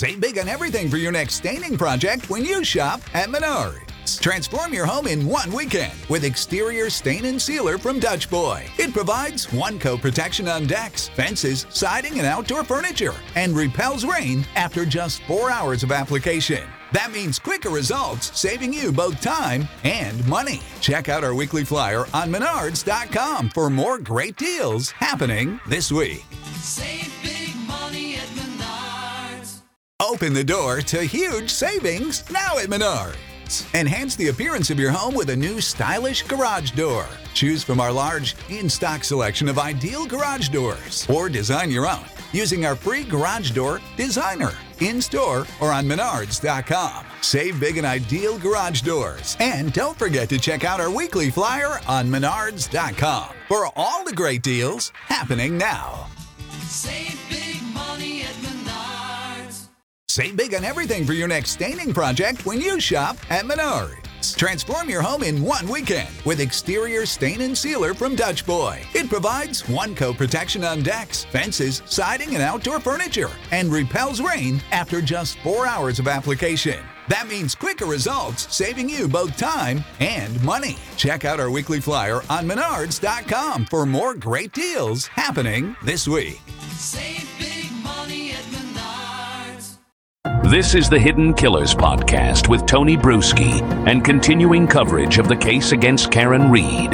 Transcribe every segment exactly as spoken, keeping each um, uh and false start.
Save big on everything for your next staining project when you shop at Menards. Transform your home in one weekend with exterior stain and sealer from Dutch Boy. It provides one-coat protection on decks, fences, siding, and outdoor furniture, and repels rain after just four hours of application. That means quicker results, saving you both time and money. Check out our weekly flyer on menards dot com for more great deals happening this week. Save big money at Menards. Open the door to huge savings now at Menards. Enhance the appearance of your home with a new stylish garage door. Choose from our large, in-stock selection of ideal garage doors, or design your own using our free Garage Door Designer, in-store or on menards dot com. Save big on ideal garage doors. And don't forget to check out our weekly flyer on menards dot com for all the great deals happening now. Save big money at Menards. Save big on everything for your next staining project when you shop at Menards. Transform your home in one weekend with exterior stain and sealer from Dutch Boy. It provides one-coat protection on decks, fences, siding, and outdoor furniture, and repels rain after just four hours of application. That means quicker results, saving you both time and money. Check out our weekly flyer on menards dot com for more great deals happening this week. Save big money at Menards. This is the Hidden Killers Podcast with Tony Bruschi and continuing coverage of the case against Karen Read.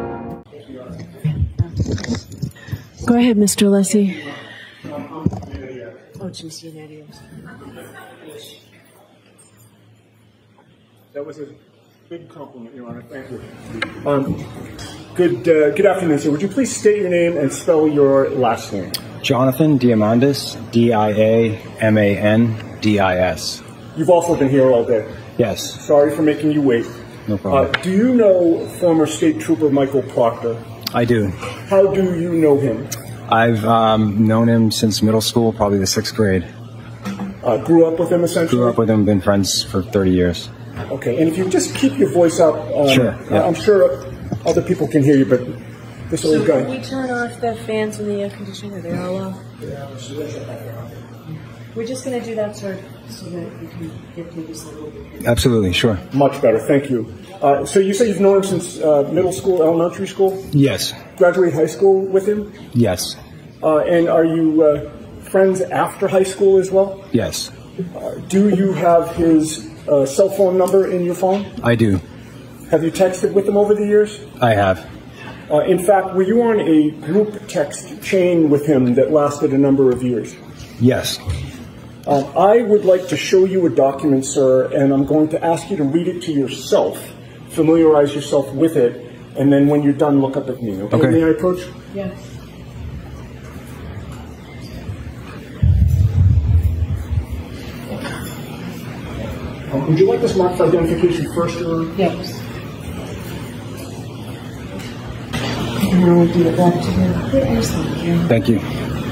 Go ahead, Mister Lessie. Oh, geez, you idiot. That was a big compliment, Your Honor. Thank you. Um, good, uh, good afternoon, sir. Would you please state your name and spell your last name? Jonathan Diamandis, D I A M A N D I S. You've also been here all day. Yes. Sorry for making you wait. No problem. Uh, do you know former State Trooper Michael Proctor? I do. How do you know him? I've um, known him since middle school, probably the sixth grade. Uh, grew up with him, essentially? Grew up with him, been friends for thirty years. Okay, and if you just keep your voice up, um, Sure, yeah. I'm sure other people can hear you, but this So old can guy. we turn off the fans and the air conditioner? Are they all off? We're just going to do that, sir, so that we can get through this a little bit. Absolutely, sure. Much better, thank you. Uh, so you say you've known him since uh, middle school, elementary school? Yes. Graduate high school with him? Yes. Uh, and are you uh, friends after high school as well? Yes. Uh, do you have his uh, cell phone number in your phone? I do. Have you texted with him over the years? I have. Uh, in fact, were you on a group text chain with him that lasted a number of years? Yes. Um, I would like to show you a document, sir, and I'm going to ask you to read it to yourself, familiarize yourself with it, and then when you're done, look up at me. Okay? Okay. May I approach? Yes. Um, would you like this mark for identification first, or? Yes. And then we'll do it back to the witness. Thank you.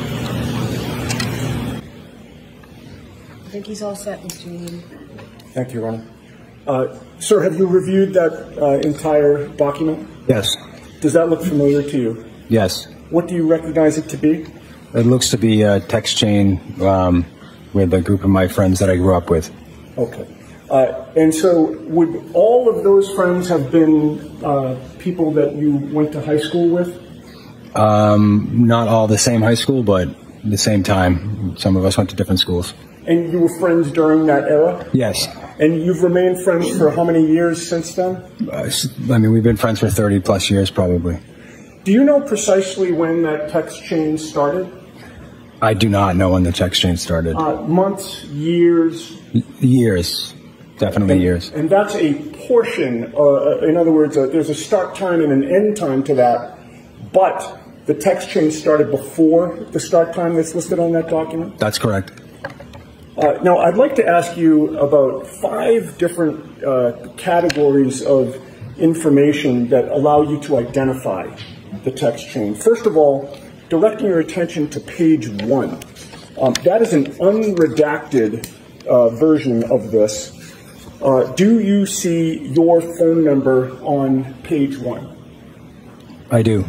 I think he's all set, Mister Meany. Thank you, Your Honor. Uh, sir, have you reviewed that uh, entire document? Yes. Does that look familiar to you? Yes. What do you recognize it to be? It looks to be a text chain um, with a group of my friends that I grew up with. Okay. Uh, and so would all of those friends have been uh, people that you went to high school with? Um, not all the same high school, but the same time. Some of us went to different schools. And you were friends during that era? Yes. And you've remained friends for how many years since then? Uh, I mean, we've been friends for thirty plus years, probably. Do you know precisely when that text chain started? I do not know when the text chain started. Uh, months, years? Years. Definitely and, years. And that's a portion, uh, in other words, uh, there's a start time and an end time to that, but the text chain started before the start time that's listed on that document? That's correct. Uh, now, I'd like to ask you about five different uh, categories of information that allow you to identify the text chain. First of all, directing your attention to page one. Um, that is an unredacted uh, version of this. Uh, do you see your phone number on page one? I do.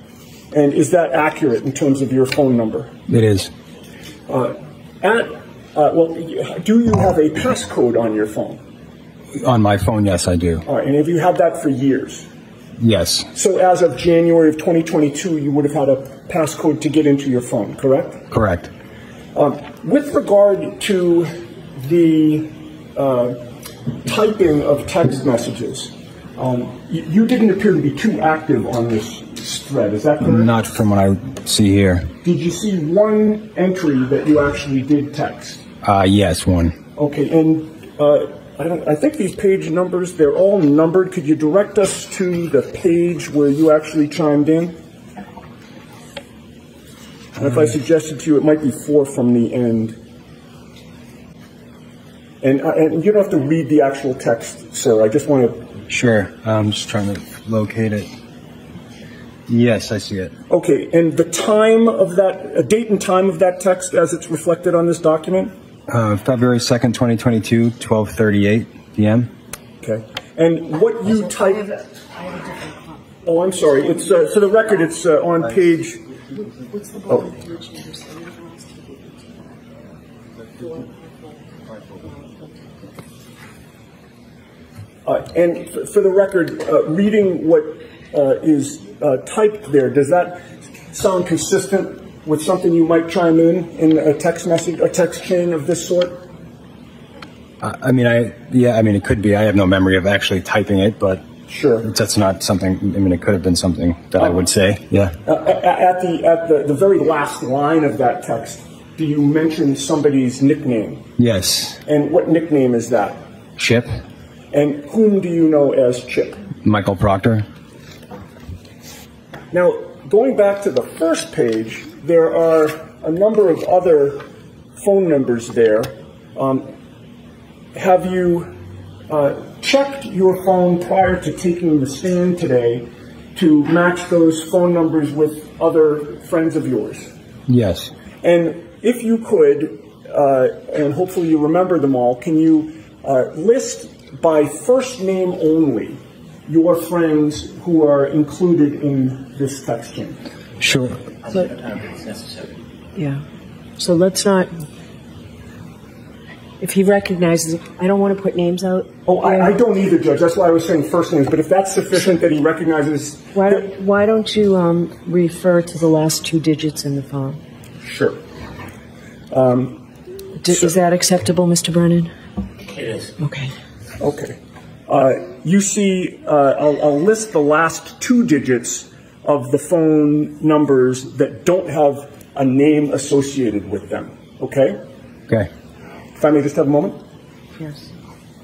And is that accurate in terms of your phone number? It is. Uh, at Uh, well, do you have a passcode on your phone? On my phone, yes, I do. All right, and have you had that for years? Yes, So as of January of twenty twenty-two, you would have had a passcode to get into your phone, correct? correct. Um, with regard to the uh, typing of text messages, um, you, you didn't appear to be too active on this thread, is that correct? Not from what I see here. Did you see one entry that you actually did text? Uh, yes, one. Okay, and uh, I, don't, I think these page numbers, they're all numbered. Could you direct us to the page where you actually chimed in? And if I suggested to you, it might be four from the end. And, uh, and you don't have to read the actual text, sir. I just want to... Sure. I'm just trying to locate it. Yes, I see it. Okay, and the time of that, a date and time of that text as it's reflected on this document? Uh, February second, twenty twenty-two, twelve thirty-eight p.m. Okay. And what you I typed... have a, I have a different copy. Oh, I'm sorry. It's uh, for the record, it's uh, on page... What's the Oh. bottom page number? So everyone else can get it. Uh, and f- for the record, uh, reading what uh, is uh, typed there, does that sound consistent with something you might chime in in a text message, a text chain of this sort? I, I mean, I yeah, I mean, it could be. I have no memory of actually typing it, but Sure. that's not something. I mean, it could have been something that I would say. Yeah. Uh, a- at the at the, the very last line of that text, do you mention somebody's nickname? Yes. And what nickname is that? Chip. And whom do you know as Chip? Michael Proctor. Now, going back to the first page, there are a number of other phone numbers there. Um, have you uh, checked your phone prior to taking the stand today to match those phone numbers with other friends of yours? Yes. And if you could, uh, and hopefully you remember them all, can you uh, list by first name only your friends who are included in this text chain? Sure. Yeah. So let's not. If he recognizes it, I don't want to put names out. Oh, I, I don't either, Judge. That's why I was saying first names. But if that's sufficient that he recognizes... Why don't, why don't you um, refer to the last two digits in the phone? Sure. D- is that acceptable, Mister Brennan? It is. Okay. Okay. Uh, you see, uh, I'll, I'll list the last two digits of the phone numbers that don't have a name associated with them. Okay? Okay. If I may just have a moment. Yes.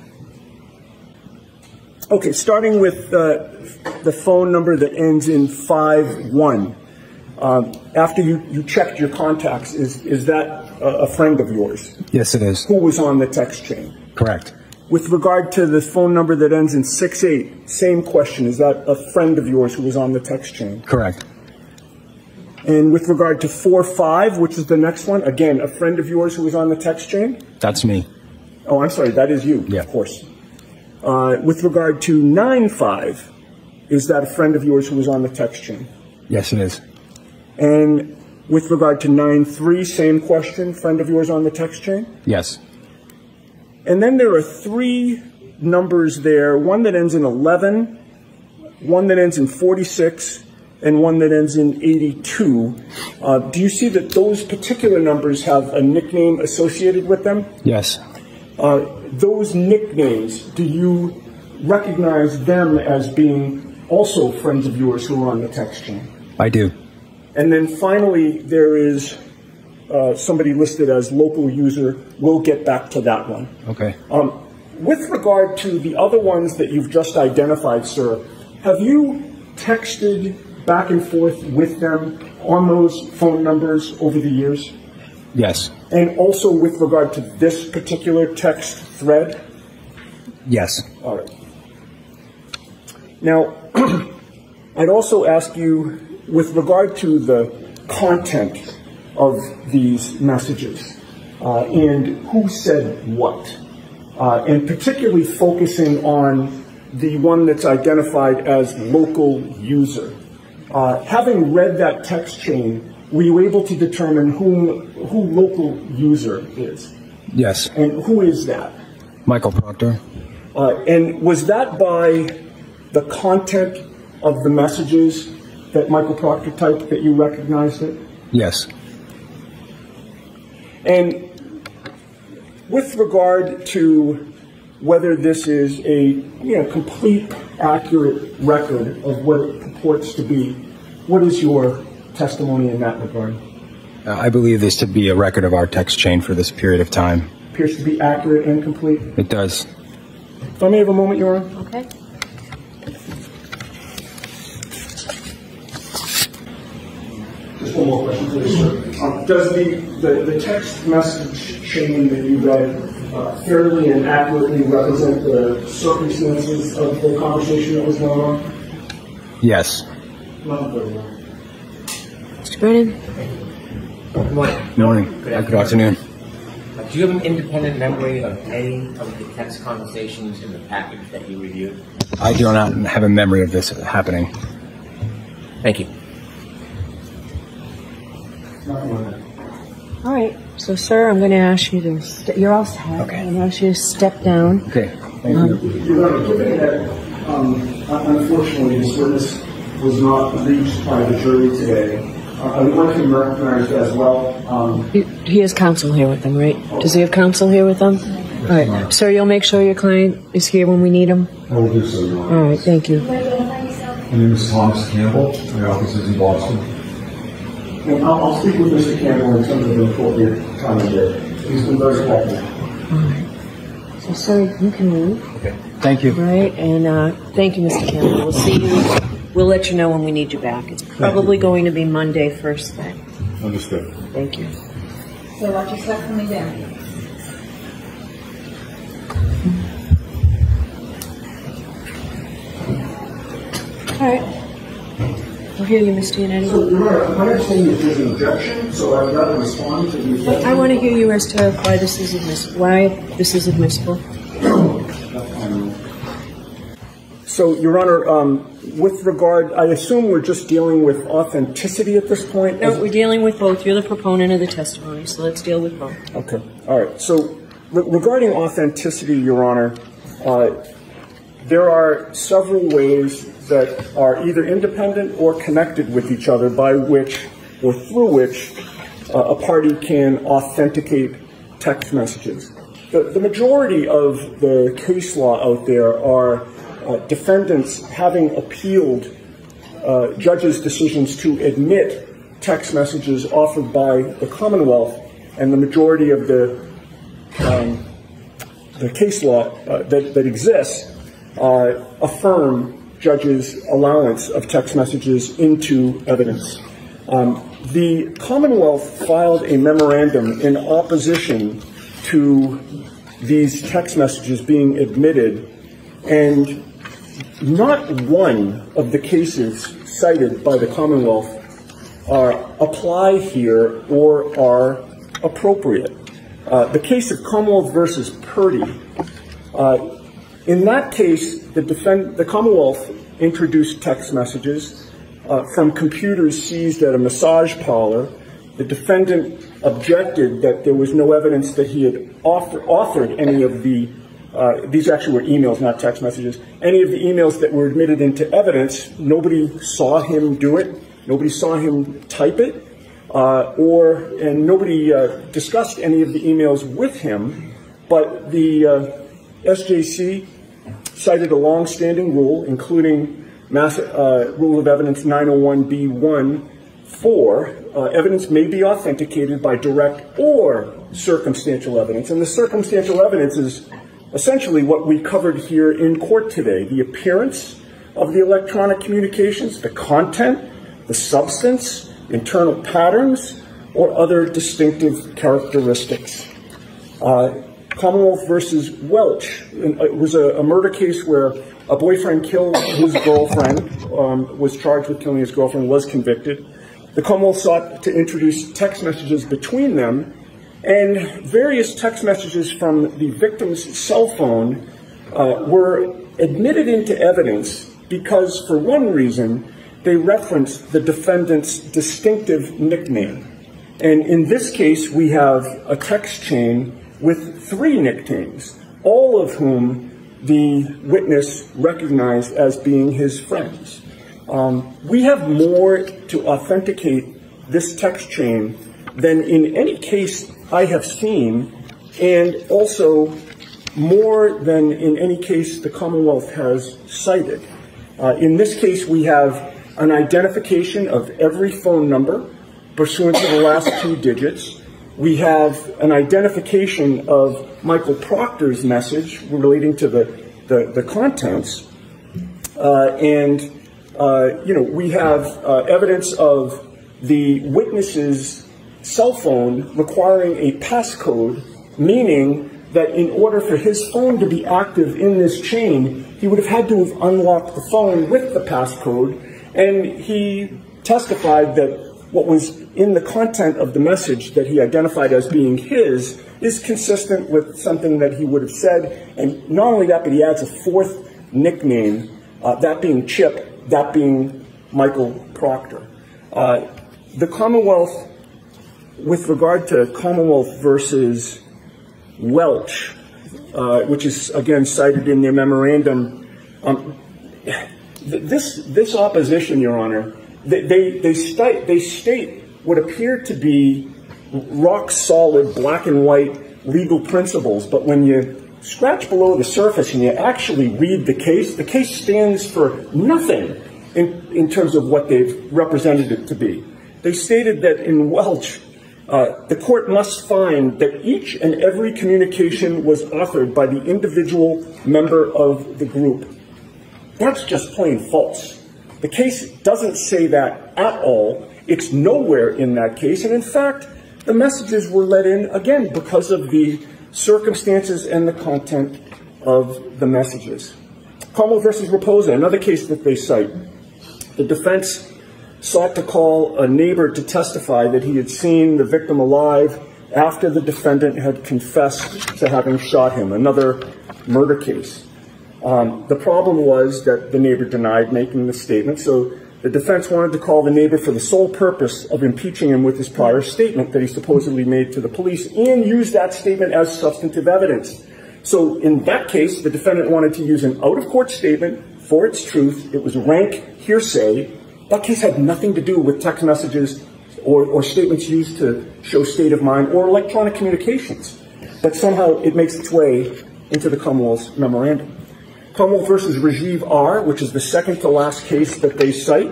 Okay, starting with uh, the phone number that ends in five one. Um, after you, you checked your contacts, is, is that a, a friend of yours? Yes, it is. Who was on the text chain? Correct. With regard to the phone number that ends in six eight, same question. Is that a friend of yours who was on the text chain? Correct. And with regard to four five, which is the next one, again, a friend of yours who was on the text chain? That's me. Oh, I'm sorry, that is you, Yeah. of course. Uh, with regard to nine five, is that a friend of yours who was on the text chain? Yes, it is. And with regard to nine three, same question, friend of yours on the text chain? Yes. And then there are three numbers there, one that ends in eleven, one that ends in forty-six, and one that ends in eighty-two. Uh, do you see that those particular numbers have a nickname associated with them? Yes. Uh, those nicknames, do you recognize them as being also friends of yours who are on the text chain? I do. And then finally, there is uh, somebody listed as local user. We'll get back to that one. Okay. Um, with regard to the other ones that you've just identified, sir, have you texted back and forth with them on those phone numbers over the years? Yes. And also with regard to this particular text thread? Yes. All right. Now, I'd also ask you, with regard to the content of these messages uh, and who said what, uh, and particularly focusing on the one that's identified as local user. Uh, having read that text chain, were you able to determine whom, who local user is? Yes. And who is that? Michael Proctor. Uh, and was that by the content of the messages that Michael Proctor typed that you recognized it? Yes. And with regard to whether this is a you know, complete, accurate record of what it purports to be, what is your testimony in that regard? Uh, I believe this to be a record of our text chain for this period of time. Appears to be accurate and complete. It does. If I may have a moment, Your Honor. Okay. Just one more question, please, sir. Um, does the, the, the text message chain that you read uh, fairly and accurately represent the circumstances of the conversation that was going on? Yes. Not very well. Mister Brennan? Good morning. Good morning. Good Uh, Good afternoon. Uh, Do you have an independent memory of any of the text conversations in the package that you reviewed? I do not have a memory of this happening. Thank you. All right. So, sir, I'm going to ask you to. St- you're all set. Okay. I'm going to ask you to step down. Okay. Thank you. Your Honor, given that, um, unfortunately, this witness was not reached by the jury today, uh, I would like to recognize as well. Um, He, he has counsel here with him, right? Does he have counsel here with him? All right. Sir, you'll make sure your client is here when we need him? I will do so, Your Honor. All right. Thank you. My name is Thomas Campbell. My office is in Boston. and I'll, I'll speak with Mister Campbell in terms of the appropriate time of day. He's been very helpful. All right. So, sir, you can leave. Okay. Thank you. All right. And uh, thank you, Mister Campbell. We'll see you. We'll let you know when we need you back. It's probably going to be Monday first thing. Understood. Thank you. So watch your step coming down. All right. I'll hear you, Miss Giannetti. So, Your Honor, my understanding is there's an objection, so I'd rather respond to the objection. I want to hear you as to why this is admissible. Why this is admissible. So, Your Honor, um, with regard, I assume we're just dealing with authenticity at this point? No, we're dealing with both. You're the proponent of the testimony, so let's deal with both. Okay. All right. So, re- regarding authenticity, Your Honor, uh, there are several ways that are either independent or connected with each other by which or through which uh, a party can authenticate text messages. The, the majority of the case law out there are uh, defendants having appealed uh, judges' decisions to admit text messages offered by the Commonwealth, and the majority of the um, the case law uh, that, that exists uh, affirm judges' allowance of text messages into evidence. Um, the Commonwealth filed a memorandum in opposition to these text messages being admitted, and not one of the cases cited by the Commonwealth are apply here or are appropriate. Uh, the case of Commonwealth versus Purdy, uh, in that case, the, defend- the Commonwealth introduced text messages uh, from computers seized at a massage parlor. The defendant objected that there was no evidence that he had author- authored any of the, uh, these actually were emails, not text messages, any of the emails that were admitted into evidence. Nobody saw him do it. Nobody saw him type it. Uh, or, and nobody uh, discussed any of the emails with him, but the uh, S J C cited a long-standing rule, including Mass, uh, Rule of Evidence nine oh one B one, four, uh, evidence may be authenticated by direct or circumstantial evidence. And the circumstantial evidence is essentially what we covered here in court today: the appearance of the electronic communications, the content, the substance, internal patterns, or other distinctive characteristics. Uh, Commonwealth versus Welch. It was a, a murder case where a boyfriend killed his girlfriend, um, was charged with killing his girlfriend, was convicted. The Commonwealth sought to introduce text messages between them, and various text messages from the victim's cell phone uh, were admitted into evidence because, for one reason, they referenced the defendant's distinctive nickname. And in this case, we have a text chain with three nicknames, all of whom the witness recognized as being his friends. Um, we have more to authenticate this text chain than in any case I have seen, and also more than in any case the Commonwealth has cited. Uh, in this case, we have an identification of every phone number pursuant to the last two digits. We have an identification of Michael Proctor's message relating to the, the, the contents. Uh, and, uh, you know, we have uh, evidence of the witness's cell phone requiring a passcode, meaning that in order for his phone to be active in this chain, he would have had to have unlocked the phone with the passcode. And he testified that what was in the content of the message that he identified as being his is consistent with something that he would have said. And not only that, but he adds a fourth nickname, uh, that being Chip, that being Michael Proctor. Uh, the Commonwealth, with regard to Commonwealth versus Welch, uh, which is again cited in their memorandum, um, th- this this opposition, Your Honor, they they they state, they state what appear to be rock solid black and white legal principles, but when you scratch below the surface and you actually read the case, the case stands for nothing in in terms of what they've represented it to be. They stated that in Welch, Uh, the court must find that each and every communication was authored by the individual member of the group. That's just plain false. The case doesn't say that at all. It's nowhere in that case. And in fact, the messages were let in, again, because of the circumstances and the content of the messages. Commonwealth versus Raposa, another case that they cite. The defense sought to call a neighbor to testify that he had seen the victim alive after the defendant had confessed to having shot him, another murder case. Um, the problem was that the neighbor denied making the statement, so the defense wanted to call the neighbor for the sole purpose of impeaching him with his prior statement that he supposedly made to the police and use that statement as substantive evidence. So in that case, the defendant wanted to use an out-of-court statement for its truth. It was rank hearsay. That case had nothing to do with text messages or, or statements used to show state of mind or electronic communications. But somehow it makes its way into the Commonwealth's memorandum. Commonwealth versus Rajiv R., which is the second to last case that they cite,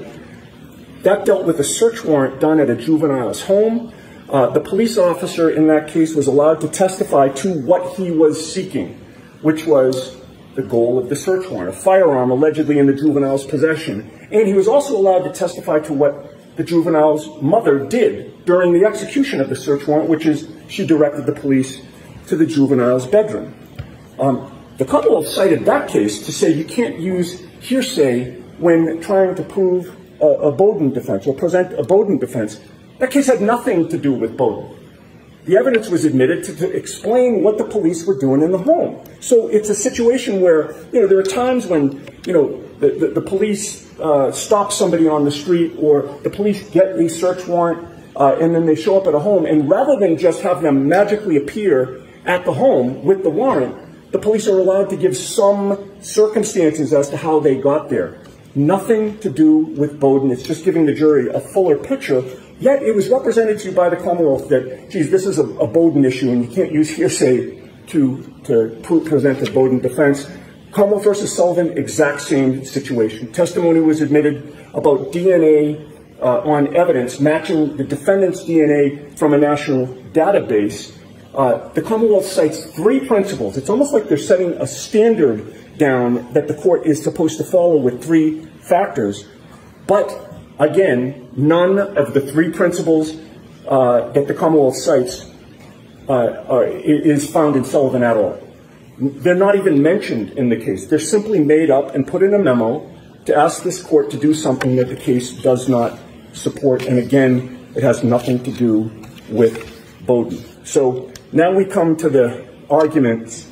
that dealt with a search warrant done at a juvenile's home. Uh, the police officer in that case was allowed to testify to what he was seeking, which was the goal of the search warrant, a firearm allegedly in the juvenile's possession. And he was also allowed to testify to what the juvenile's mother did during the execution of the search warrant, which is she directed the police to the juvenile's bedroom. Um, the Commonwealth cited that case to say you can't use hearsay when trying to prove a, a Bowden defense or present a Bowden defense. That case had nothing to do with Bowden. The evidence was admitted to, to explain what the police were doing in the home. So it's a situation where, you know, there are times when, you know, the, the, the police uh, stop somebody on the street or the police get a search warrant uh, and then they show up at a home. And rather than just have them magically appear at the home with the warrant, the police are allowed to give some circumstances as to how they got there. Nothing to do with Bowden. It's just giving the jury a fuller picture. Yet it was represented to you by the Commonwealth that, geez, this is a, a Bowden issue and you can't use hearsay to, to prove, present a Bowden defense. Commonwealth versus Sullivan, exact same situation. Testimony was admitted about D N A uh, on evidence matching the defendant's D N A from a national database. Uh, the Commonwealth cites three principles. It's almost like they're setting a standard down that the court is supposed to follow with three factors. But again, none of the three principles uh, that the Commonwealth cites uh, are, is found in Sullivan at all. They're not even mentioned in the case. They're simply made up and put in a memo to ask this court to do something that the case does not support. And again, it has nothing to do with Bowden. So now we come to the arguments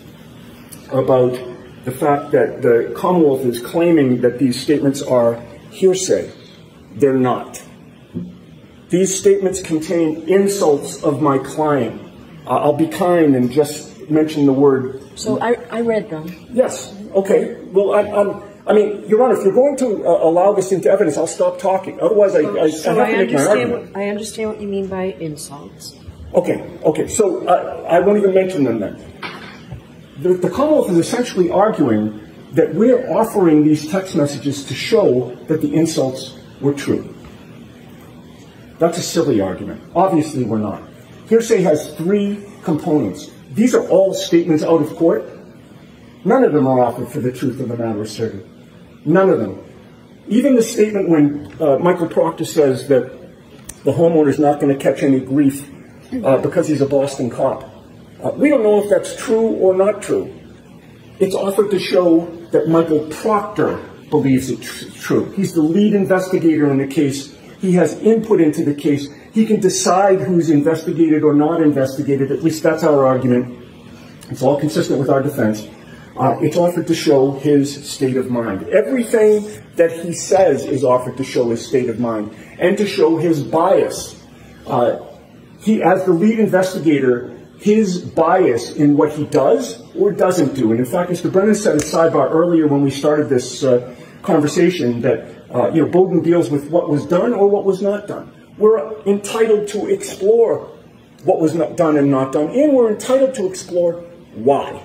about the fact that the Commonwealth is claiming that these statements are hearsay. They're not. These statements contain insults of my client. Uh, I'll be kind and just mention the word. So I, I read them. Yes. Okay. Well, I, I'm. I mean, Your Honor, if you're going to uh, allow this into evidence, I'll stop talking. Otherwise, I, I, so I have I to make my understand argument. what, I understand what you mean by insults. Okay. Okay. So uh, I won't even mention them then. The, the Commonwealth is essentially arguing that we're offering these text messages to show that the insults were true. That's a silly argument. Obviously, we're not. Hearsay has three components. These are all statements out of court. None of them are offered for the truth of the matter asserted. None of them. Even the statement when uh, Michael Proctor says that the homeowner's not going to catch any grief uh, because he's a Boston cop. Uh, we don't know if that's true or not true. It's offered to show that Michael Proctor believes it's true. He's the lead investigator in the case. He has input into the case. He can decide who's investigated or not investigated. At least that's our argument. It's all consistent with our defense. Uh, it's offered to show his state of mind. Everything that he says is offered to show his state of mind and to show his bias. Uh, he, as the lead investigator, his bias in what he does or doesn't do. And in fact, Mister Brennan said at sidebar earlier when we started this uh, conversation that uh, you know, Bowden deals with what was done or what was not done. We're entitled to explore what was not done and not done, and we're entitled to explore why.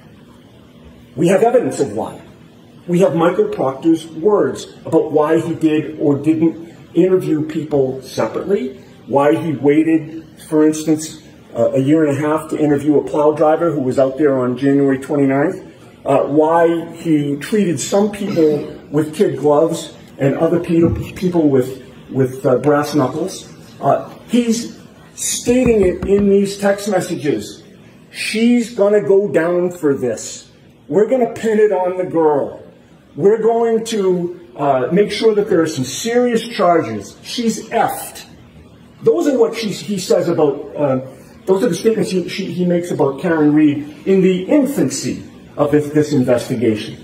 We have evidence of why. We have Michael Proctor's words about why he did or didn't interview people separately, why he waited, for instance, uh, a year and a half to interview a plow driver who was out there on January twenty-ninth, uh, why he treated some people with kid gloves and other people, people with, with uh, brass knuckles. Uh, he's stating it in these text messages. She's going to go down for this. We're going to pin it on the girl. We're going to uh, make sure that there are some serious charges. She's effed. Those are what she, he says about, uh, those are the statements he, she, he makes about Karen Read in the infancy of this, this investigation.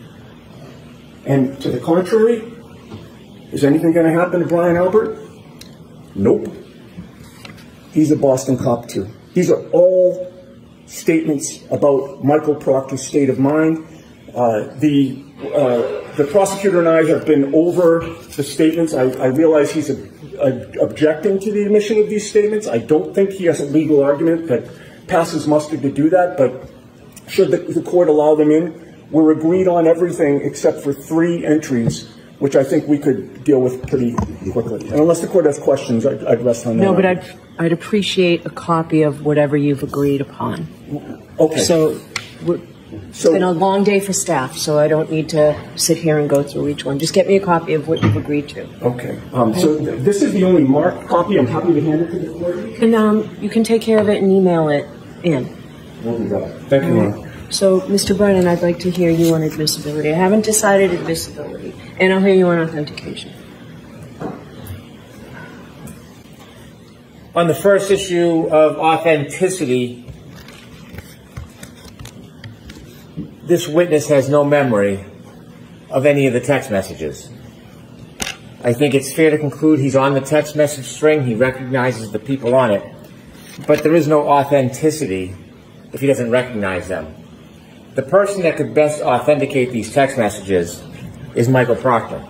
And to the contrary, is anything going to happen to Brian Albert? Nope. He's a Boston cop too. These are all statements about Michael Proctor's state of mind. Uh, the uh, the prosecutor and I have been over the statements. I, I realize he's a, a, objecting to the admission of these statements. I don't think he has a legal argument that passes muster to do that, but should the, the court allow them in, we're agreed on everything except for three entries, which I think we could deal with pretty quickly. And unless the court has questions, I'd, I'd rest on that. No, but I'd, I'd appreciate a copy of whatever you've agreed upon. Okay. So, we're, so it's been a long day for staff, so I don't need to sit here and go through each one. Just get me a copy of what you've agreed to. Okay. Um, so th- this is the only marked copy. I'm happy to hand it to the court. And um, you can take care of it and email it in. We'll do that. Thank you, Ron. So, Mister Brennan, I'd like to hear you on admissibility. I haven't decided admissibility, and I'll hear you on authentication. On the first issue of authenticity, this witness has no memory of any of the text messages. I think it's fair to conclude he's on the text message string. He recognizes the people on it. But there is no authenticity if he doesn't recognize them. The person that could best authenticate these text messages is Michael Proctor.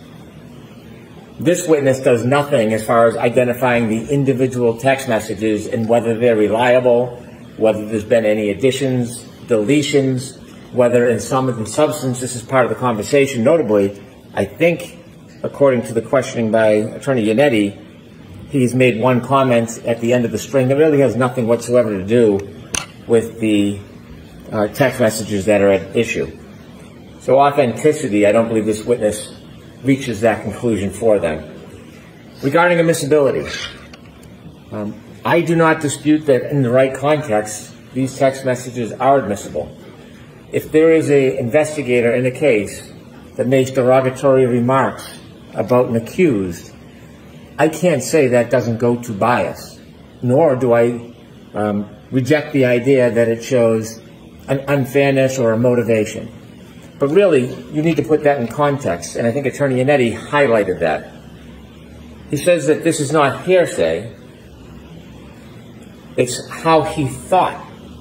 This witness does nothing as far as identifying the individual text messages and whether they're reliable, whether there's been any additions, deletions, whether in sum and substance this is part of the conversation. Notably, I think, according to the questioning by Attorney Yannetti, he's made one comment at the end of the string that really has nothing whatsoever to do with the uh, text messages that are at issue. So authenticity, I don't believe this witness reaches that conclusion for them. Regarding admissibility, um, I do not dispute that in the right context, these text messages are admissible. If there is an investigator in a case that makes derogatory remarks about an accused, I can't say that doesn't go to bias, nor do I um, reject the idea that it shows an unfairness or a motivation. But really, you need to put that in context, and I think Attorney Yannetti highlighted that. He says that this is not hearsay, It's how he thought,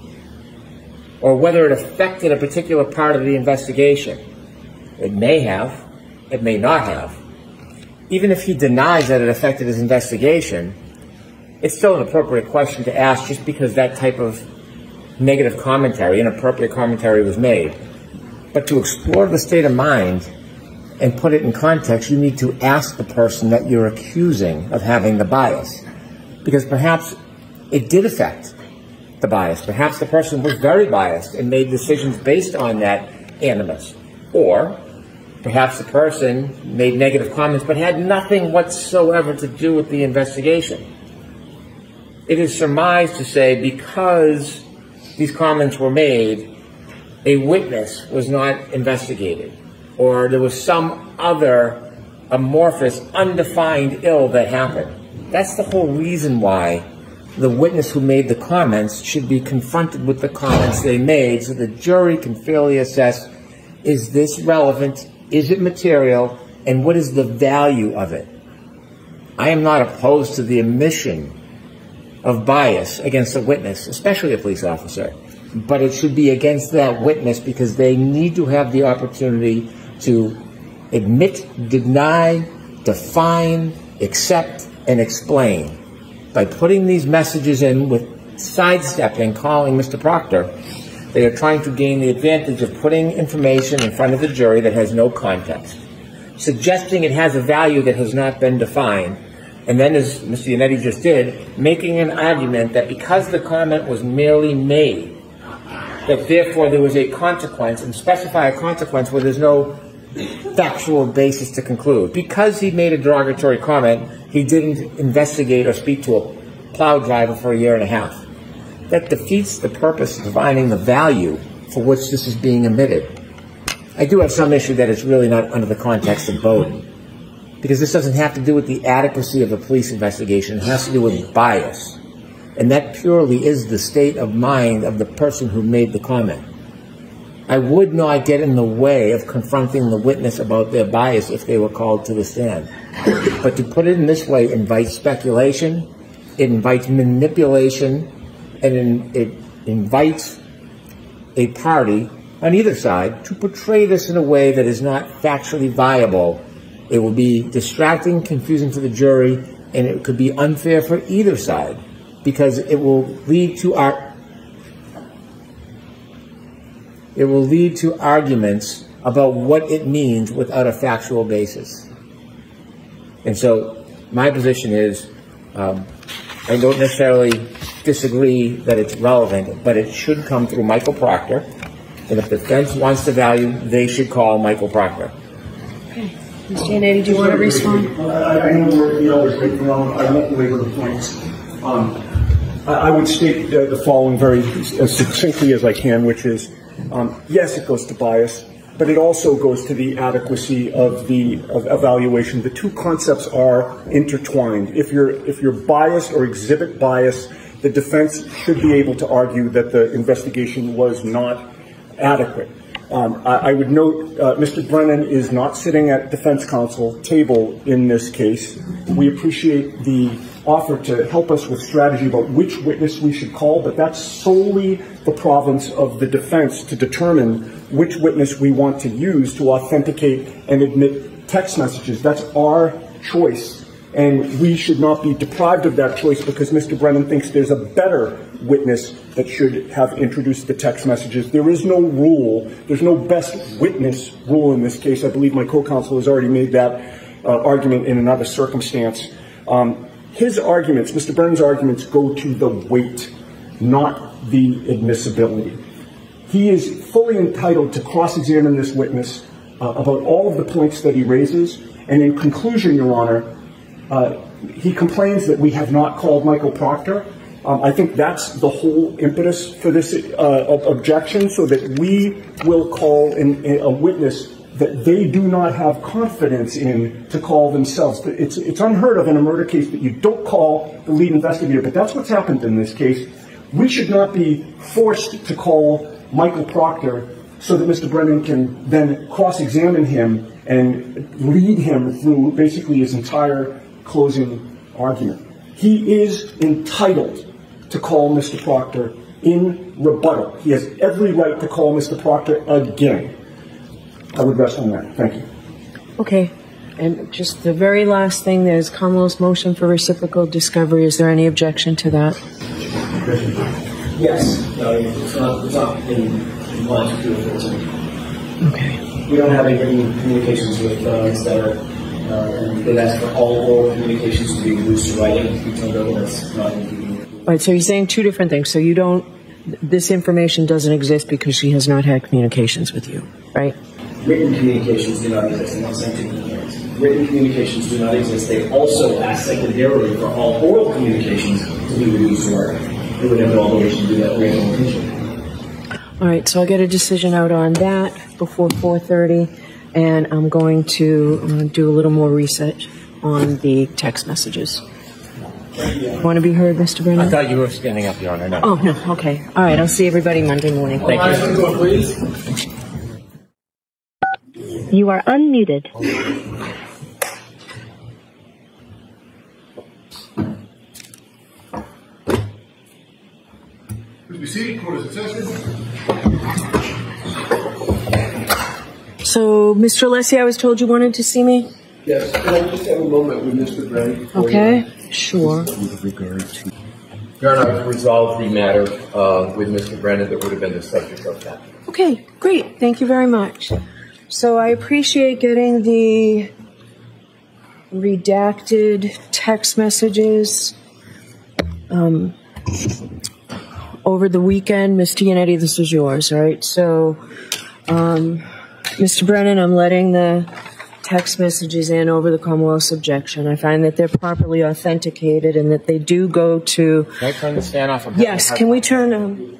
or whether it affected a particular part of the investigation. It may have, it may not have. Even if he denies that it affected his investigation, it's still an appropriate question to ask just because that type of negative commentary, inappropriate commentary was made. But to explore the state of mind and put it in context, you need to ask the person that you're accusing of having the bias. Because perhaps it did affect the bias. Perhaps the person was very biased and made decisions based on that animus. Or perhaps the person made negative comments but had nothing whatsoever to do with the investigation. It is surmised to say because these comments were made, a witness was not investigated, or there was some other amorphous, undefined ill that happened. That's the whole reason why the witness who made the comments should be confronted with the comments they made so the jury can fairly assess, is this relevant, is it material, and what is the value of it? I am not opposed to the admission of bias against a witness, especially a police officer, but it should be against that witness because they need to have the opportunity to admit, deny, define, accept, and explain. By putting these messages in with sidestepping, calling Mister Proctor, they are trying to gain the advantage of putting information in front of the jury that has no context, suggesting it has a value that has not been defined, and then, as Mister Yannetti just did, making an argument that because the comment was merely made, that therefore there was a consequence, and specify a consequence where there's no factual basis to conclude. Because he made a derogatory comment, he didn't investigate or speak to a plow driver for a year and a half. That defeats the purpose of defining the value for which this is being omitted. I do have some issue that it's really not under the context of Bowdoin, because this doesn't have to do with the adequacy of the police investigation. It has to do with bias. And that purely is the state of mind of the person who made the comment. I would not get in the way of confronting the witness about their bias if they were called to the stand. But to put it in this way invites speculation, it invites manipulation, and it invites a party on either side to portray this in a way that is not factually viable. It will be distracting, confusing to the jury, and it could be unfair for either side because it will lead to our it will lead to arguments about what it means without a factual basis. And so my position is um, I don't necessarily disagree that it's relevant, but it should come through Michael Proctor. And if the defense wants the value, they should call Michael Proctor. Okay. Mister Yannetti, do you want to respond? I, I know we're, you know, we're speaking around. I won't belabor the points. Um, I, I would state uh, the following very as succinctly as I can, which is, um, yes, it goes to bias, but it also goes to the adequacy of the of evaluation. The two concepts are intertwined. If you're if you're biased or exhibit bias, the defense should be able to argue that the investigation was not adequate. Um, I, I would note uh, Mister Brennan is not sitting at defense counsel table in this case. We appreciate the offer to help us with strategy about which witness we should call, but that's solely the province of the defense to determine which witness we want to use to authenticate and admit text messages. That's our choice, and we should not be deprived of that choice because Mister Brennan thinks there's a better witness that should have introduced the text messages. There is no rule, there's no best witness rule in this case. I believe my co-counsel has already made that uh, argument in another circumstance. Um, his arguments, Mister Brennan's arguments, go to the weight, not the admissibility. He is fully entitled to cross-examine this witness uh, about all of the points that he raises, and in conclusion, Your Honor, uh, he complains that we have not called Michael Proctor. Um, I think that's the whole impetus for this uh, objection, so that we will call in, in a witness that they do not have confidence in to call themselves. It's, it's unheard of in a murder case that you don't call the lead investigator, but that's what's happened in this case. We should not be forced to call Michael Proctor so that Mister Brennan can then cross-examine him and lead him through basically his entire closing argument. He is entitled to call Mister Proctor in rebuttal. He has every right to call Mister Proctor again. I would rest on that. Thank you. Okay. And just the very last thing, there's Commonwealth's motion for reciprocal discovery. Is there any objection to that? Yes. No, it's not, it's not in compliance with two fourteen. Okay. We don't have any written communications with uh, Miz Debra, uh, and they've asked for all oral communications to be reduced to writing. We turned over. That's not in the All right, so you're saying two different things. So you don't, this information doesn't exist because she has not had communications with you, right? Written communications do not exist. I'm not saying two different things. Written communications do not exist. They also asked secondarily for all oral communications to be reduced to writing. They would have an obligation to do that. We have no intention. All right, so I'll get a decision out on that before four thirty, and I'm going to uh, do a little more research on the text messages. Want to be heard, Mister Brennan? I thought you were standing up, Your Honor. No. Oh, no, okay. All right, I'll see everybody Monday morning. Thank you. Please. You are unmuted. Please be seated. Court is in session. So, Mister Alessi, I was told you wanted to see me? Yes. Can I just have a moment with Mister Brennan? Okay, sure. Your Honor, I've resolved the matter uh, with Mister Brennan that would have been the subject of that. Okay, great. Thank you very much. So I appreciate getting the redacted text messages um, over the weekend. Miz Giannetti, this is yours, all right? So, um, Mister Brennan, I'm letting the text messages in over the Commonwealth's objection. I find that they're properly authenticated and that they do go to... Can I turn the stand off? I'm Yes, can we turn... Um,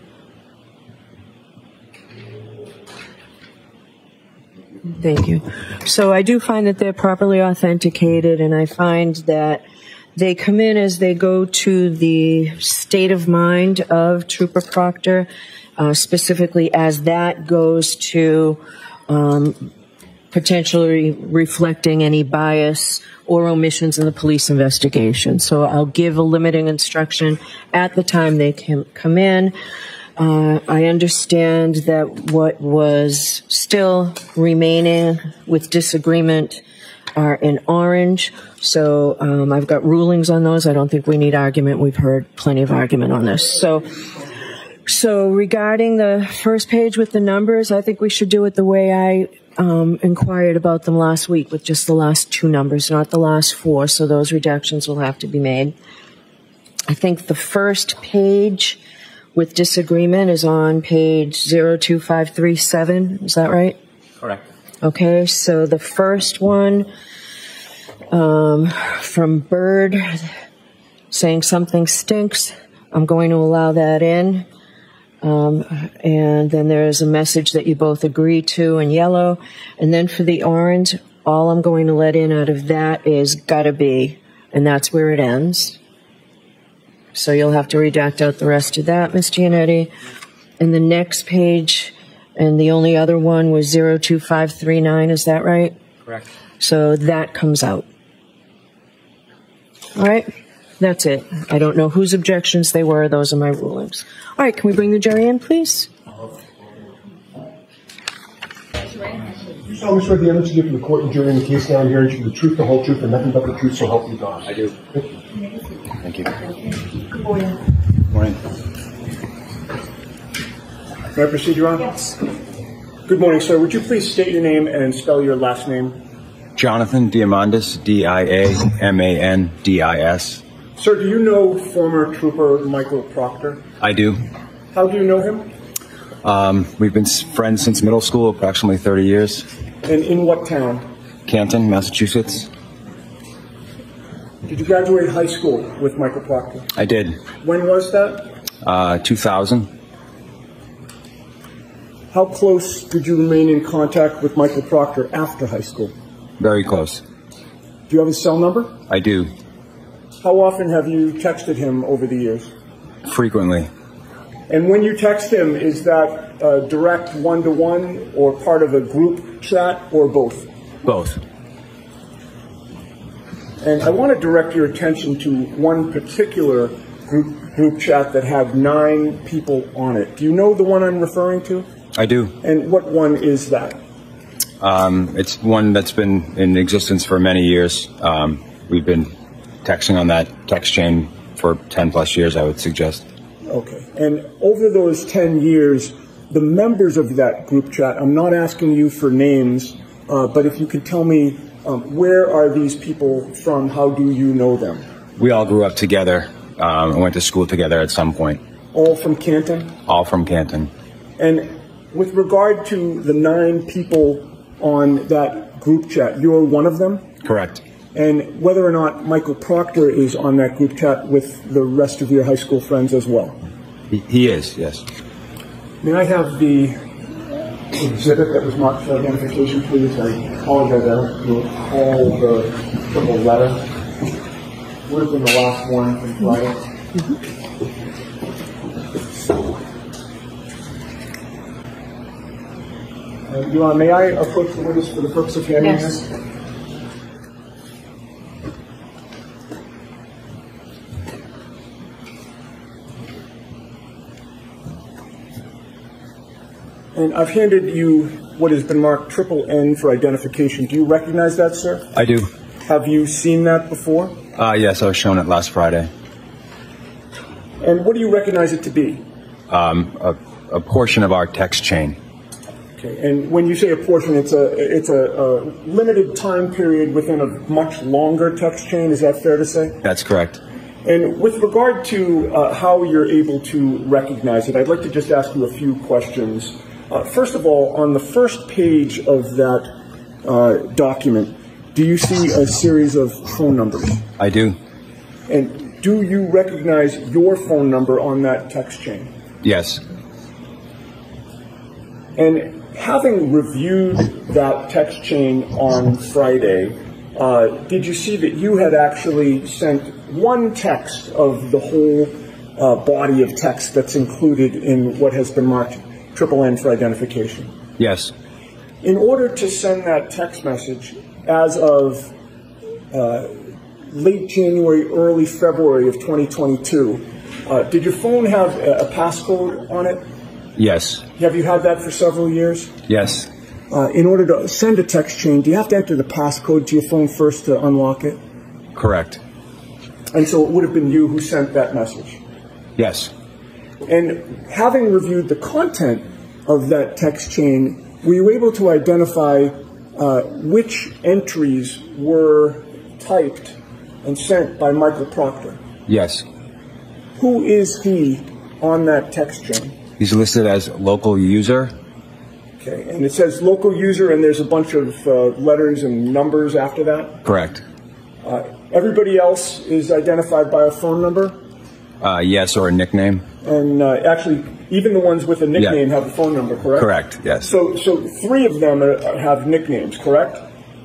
Thank you. So I do find that they're properly authenticated, and I find that they come in as they go to the state of mind of Trooper Proctor, uh, specifically as that goes to um, potentially reflecting any bias or omissions in the police investigation. So I'll give a limiting instruction at the time they can come in. Uh, I understand that what was still remaining with disagreement are in orange. So um, I've got rulings on those. I don't think we need argument. We've heard plenty of argument on this. So, so regarding the first page with the numbers, I think we should do it the way I um, inquired about them last week, with just the last two numbers, not the last four. So those reductions will have to be made. I think the first page with disagreement is on page zero two five three seven. Is that right? Correct. Okay, so the first one um, from Bird saying something stinks, I'm going to allow that in. Um, and then there's a message that you both agree to in yellow. And then for the orange, all I'm going to let in out of that is gotta be, and that's where it ends. So you'll have to redact out the rest of that, Miz Giannetti. And the next page, and the only other one was zero two five three nine, is that right? Correct. So that comes out. All right, that's it. I don't know whose objections they were. Those are my rulings. All right, can we bring the jury in, please? You solemnly swear the evidence you give to the court and jury in the case now and hearing the truth, the whole truth, and nothing but the truth, so help you God. I do. Thank you. Thank you. Good morning. Morning. May I proceed, Your Honor? Yes. Good morning, sir. Would you please state your name and spell your last name? Jonathan Diamandis, D I A M A N D I S. Sir, do you know former Trooper Michael Proctor? I do. How do you know him? Um, we've been s- friends since middle school, approximately thirty years. And in what town? Canton, Massachusetts. Did you graduate high school with Michael Proctor? I did. When was that? Uh, two thousand. How close did you remain in contact with Michael Proctor after high school? Very close. Do you have his cell number? I do. How often have you texted him over the years? Frequently. And when you text him, is that uh, direct one-to-one or part of a group chat or both? Both. And I want to direct your attention to one particular group, group chat that had nine people on it. Do you know the one I'm referring to? I do. And what one is that? Um, it's one that's been in existence for many years. Um, we've been texting on that text chain for ten plus years, I would suggest. Okay. And over those ten years, the members of that group chat, I'm not asking you for names, uh, but if you could tell me, um, where are these people from? How do you know them? We all grew up together um, and went to school together at some point. All from Canton? All from Canton. And with regard to the nine people on that group chat, you're one of them? Correct. And whether or not Michael Proctor is on that group chat with the rest of your high school friends as well? He, he is, yes. May I have the exhibit that was marked for identification, please? I apologize, I don't recall the triple letter. Would have been the last one from Friday. Uh, Your Honor, may I approach the witness for the purpose of handling Yes. this? And I've handed you what has been marked triple N for identification. Do you recognize that, sir? I do. Have you seen that before? Uh, yes, I was shown it last Friday. And what do you recognize it to be? Um, a, a portion of our text chain. Okay. And when you say a portion, it's a it's a, a limited time period within a much longer text chain. Is that fair to say? That's correct. And with regard to uh, how you're able to recognize it, I'd like to just ask you a few questions. Uh, first of all, on the first page of that uh, document, do you see a series of phone numbers? I do. And do you recognize your phone number on that text chain? Yes. And having reviewed that text chain on Friday, uh, did you see that you had actually sent one text of the whole uh, body of text that's included in what has been marked triple N for identification? Yes. In order to send that text message as of uh, late January, early February of twenty twenty-two, uh, did your phone have a, a passcode on it? Yes. Have you had that for several years? Yes. Uh, in order to send a text chain, do you have to enter the passcode to your phone first to unlock it? Correct. And so it would have been you who sent that message? Yes. And having reviewed the content of that text chain, were you able to identify uh, which entries were typed and sent by Michael Proctor? Yes. Who is he on that text chain? He's listed as local user. Okay, and it says local user, and there's a bunch of uh, letters and numbers after that? Correct. Uh, everybody else is identified by a phone number? Uh, yes, or a nickname. And uh, actually, even the ones with a nickname Yeah. have a phone number, correct? Correct, yes. So, so three of them are, have nicknames, correct?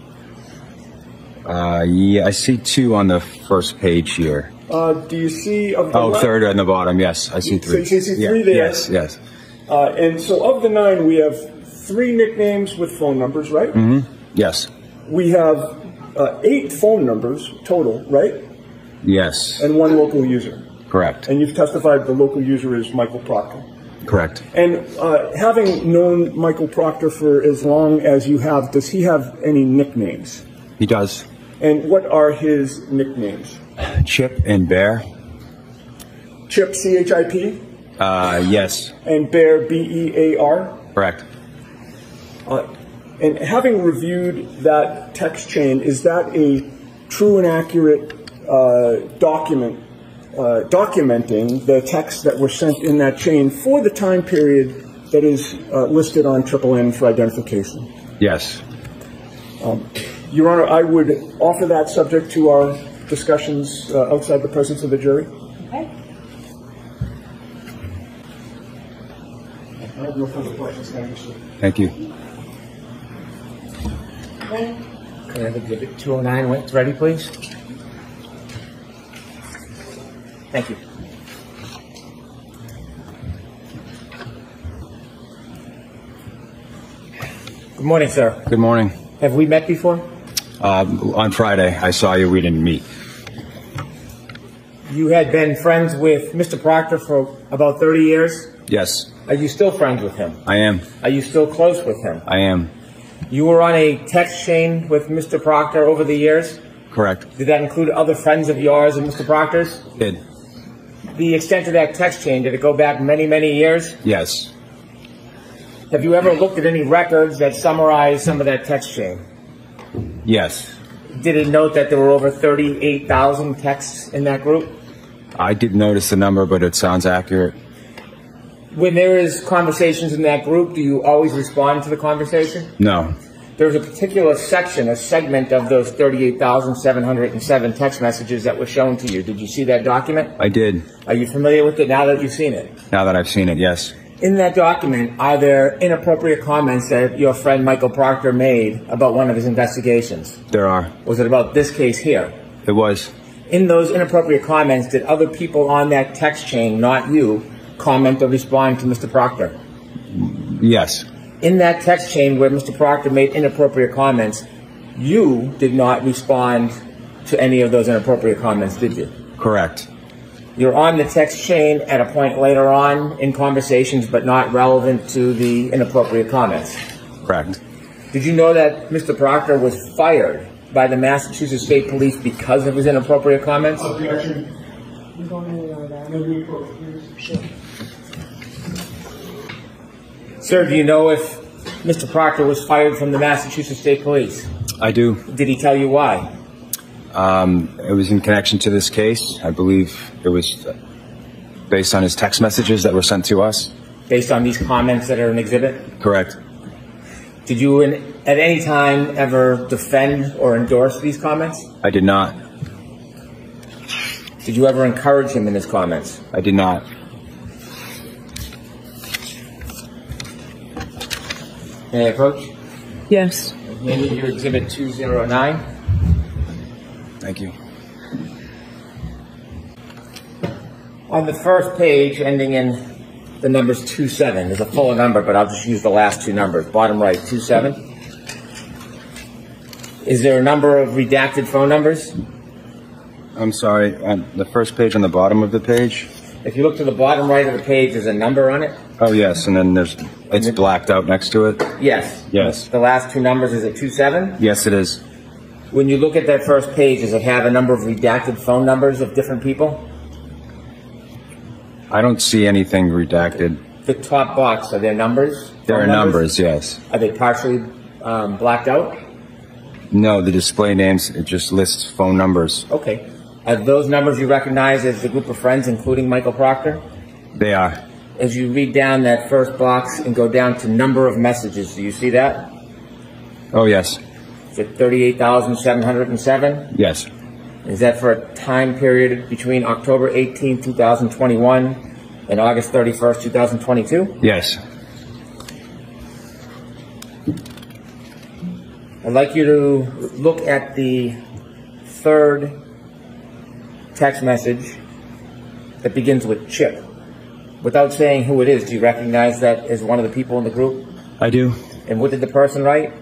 Uh, yeah, I see two on the first page here. Uh, do you see of the Oh, left? third on the bottom, yes, I see So three. you see three Yeah, there? Yes, yes. Uh, and so of the nine, we have three nicknames with phone numbers, right? Mm-hmm. Yes. We have uh, eight phone numbers total, right? Yes. And one local user. Correct. And you've testified the local user is Michael Proctor. Correct. And uh, having known Michael Proctor for as long as you have, does he have any nicknames? He does. And what are his nicknames? Chip and Bear. Chip, C H I P? Uh, yes. And Bear, B E A R? Correct. Uh, and having reviewed that text chain, is that a true and accurate uh, document uh, documenting the texts that were sent in that chain for the time period that is uh, listed on triple N for identification? Yes. Um, Your Honor, I would offer that subject to our discussions uh, outside the presence of the jury. Okay. I have no further questions. Thank you, sir. Thank you. Can I have exhibit two oh nine when it's ready, please? Thank you. Good morning, sir. Good morning. Have we met before? Uh, on Friday, I saw you. We didn't meet. You had been friends with Mister Proctor for about thirty years? Yes, Are you still friends with him? I am. Are you still close with him? I am. You were on a text chain with Mister Proctor over the years? Correct. Did that include other friends of yours and Mister Proctor's? Did. The extent of that text chain, did it go back many, many years? Yes. Have you ever looked at any records that summarize some of that text chain? Yes. Did it note that there were over thirty-eight thousand texts in that group? I did notice the number, but it sounds accurate. When there is conversations in that group, do you always respond to the conversation? No. There's a particular section, a segment of those thirty-eight thousand seven hundred seven text messages that were shown to you. Did you see that document? I did. Are you familiar with it now that you've seen it? Now that I've seen it, yes. In that document, are there inappropriate comments that your friend Michael Proctor made about one of his investigations? There are. Was it about this case here? It was. In those inappropriate comments, did other people on that text chain, not you, comment or respond to Mister Proctor? Yes. In that text chain where Mister Proctor made inappropriate comments, you did not respond to any of those inappropriate comments, did you? Correct. You're on the text chain at a point later on in conversations, but not relevant to the inappropriate comments. Correct. Did you know that Mister Proctor was fired by the Massachusetts State Police because of his inappropriate comments? Objection. Sir, do you know if Mister Proctor was fired from the Massachusetts State Police? I do. Did he tell you why? Um, it was in connection to this case. I believe it was based on his text messages that were sent to us. Based on these comments that are in exhibit? Correct. Did you in, at any time ever defend or endorse these comments? I did not. Did you ever encourage him in his comments? I did not. May I approach? Yes. Hand you exhibit two oh nine. Thank you. On the first page, ending in the numbers two seven, there's a fuller number, but I'll just use the last two numbers. Bottom right, two seven. Is there a number of redacted phone numbers? I'm sorry. On the first page on the bottom of the page? If you look to the bottom right of the page, there's a number on it? Oh, yes. And then there's, it's blacked out next to it? Yes. Yes. The last two numbers, is it two seven? Yes, it is. When you look at that first page, does it have a number of redacted phone numbers of different people? I don't see anything redacted. The top box, are there numbers? There are Phone numbers, yes. Are they partially um, blacked out? No, the display names, it just lists phone numbers. Okay. Are those numbers you recognize as the group of friends, including Michael Proctor? They are. As you read down that first box and go down to number of messages, do you see that? Oh, yes. Is it thirty-eight thousand seven hundred seven? Yes. Is that for a time period between October eighteenth, two thousand twenty-one and August thirty-first, two thousand twenty-two? Yes. I'd like you to look at the third text message that begins with Chip. Without saying who it is, do you recognize that as one of the people in the group? I do. And what did the person write?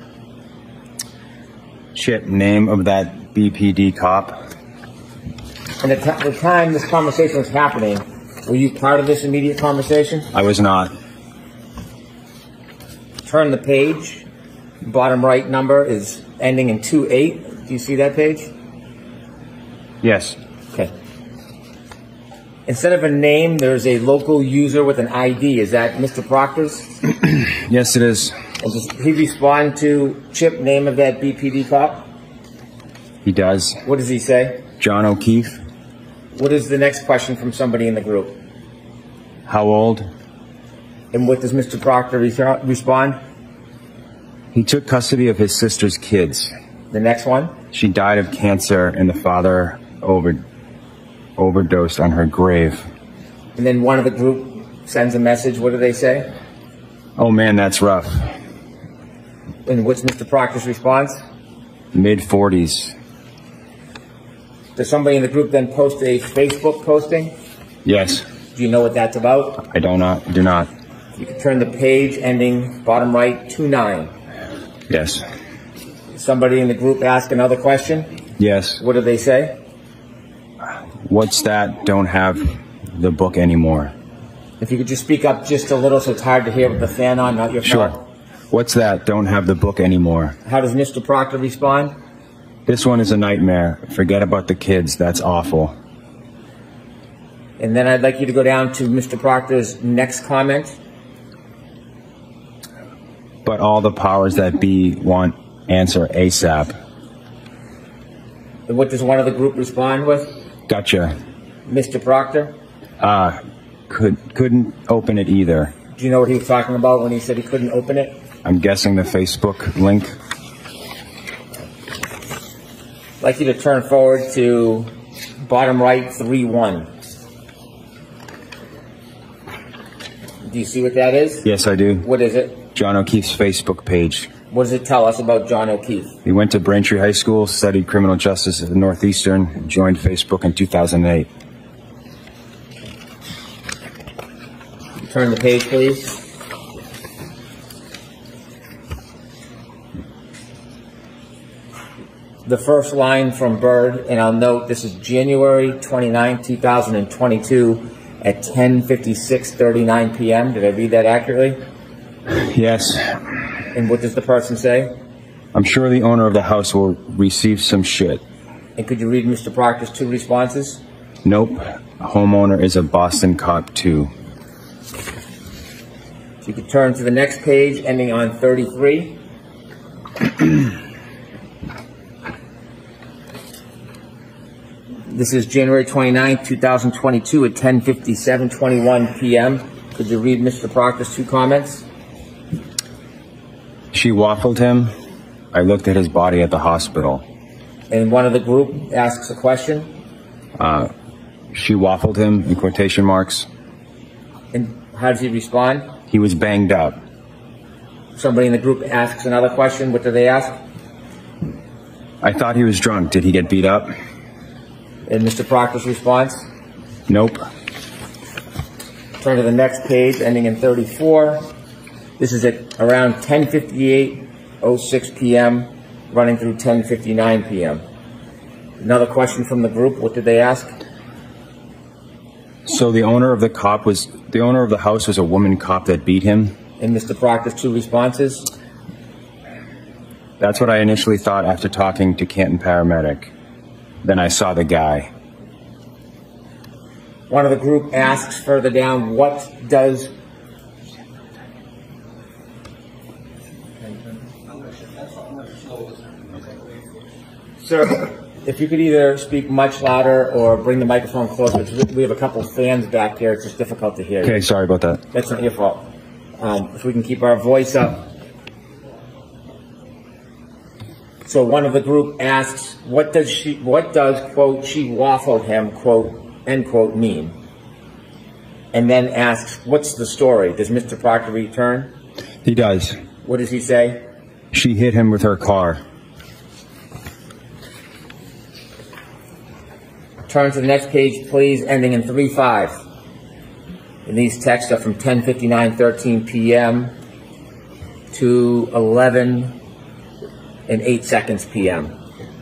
Chip, name of that B P D cop. And at the time this conversation was happening, were you part of this immediate conversation? I was not. Turn the page. Bottom right number is ending in two eight. Do you see that page? Yes. Okay. Instead of a name, there's a local user with an I D. Is that Mister Proctor's? Yes, it is. And does he respond to Chip, name of that B P D cop? He does. What does he say? John O'Keefe. What is the next question from somebody in the group? How old? And what does Mister Proctor re- respond? He took custody of his sister's kids. The next one? She died of cancer and the father over, overdosed on her grave. And then one of the group sends a message. What do they say? Oh man, that's rough. And what's Mister Proctor's response? mid forties. Does somebody in the group then post a Facebook posting? Yes. Do you know what that's about? I do not. Do not. You can turn the page ending bottom right two nine. Yes. Somebody in the group ask another question? Yes. What do they say? What's that? Don't have the book anymore. If you could just speak up just a little so it's hard to hear with the fan on, not your Sure. phone. What's that? Don't have the book anymore. How does Mister Proctor respond? This one is a nightmare. Forget about the kids. That's awful. And then I'd like you to go down to Mister Proctor's next comment. But all the powers that be want answer ASAP. And what does one of the group respond with? Gotcha. Mister Proctor? Uh, could, couldn't open it either. Do you know what he was talking about when he said he couldn't open it? I'm guessing the Facebook link. I'd like you to turn forward to bottom right, three one. Do you see what that is? Yes, I do. What is it? John O'Keefe's Facebook page. What does it tell us about John O'Keefe? He went to Braintree High School, studied criminal justice at Northeastern, joined Facebook in two thousand eight. Turn the page, please. The first line from Bird, and I'll note this is January twenty-ninth, two thousand twenty-two at ten fifty-six thirty-nine p m Did I read that accurately? Yes. And what does the person say? I'm sure the owner of the house will receive some shit. And could you read Mister Proctor's two responses? Nope. Homeowner is a Boston cop too. So you could turn to the next page, ending on thirty-three. This is January twenty-ninth, two thousand twenty-two at ten fifty-seven twenty-one p m Could you read Mister Proctor's two comments? She waffled him. I looked at his body at the hospital. And one of the group asks a question. Uh, she waffled him, in quotation marks. And how does he respond? He was banged up. Somebody in the group asks another question. What do they ask? I thought he was drunk. Did he get beat up? And Mister Proctor's response? Nope. Turn to the next page, ending in thirty-four. This is at around ten fifty-eight oh six p m, running through ten fifty-nine p m Another question from the group. What did they ask? So the owner of the cop was, the owner of the house was a woman cop that beat him? And Mister Proctor's two responses? That's what I initially thought after talking to Canton paramedic. Then I saw the guy. One of the group asks further down, what does Sir, if you could either speak much louder or bring the microphone closer, because we have a couple fans back here. It's just difficult to hear you. Okay, sorry about that. That's not your fault. Um, if we can keep our voice up. So one of the group asks, what does she, what does, quote, she waffled him, quote, end quote, mean? And then asks, what's the story? Does Mister Proctor return? He does. What does he say? She hit him with her car. Turn to the next page, please, ending in three five. And these texts are from ten fifty-nine thirteen p m to eleven and eight seconds p m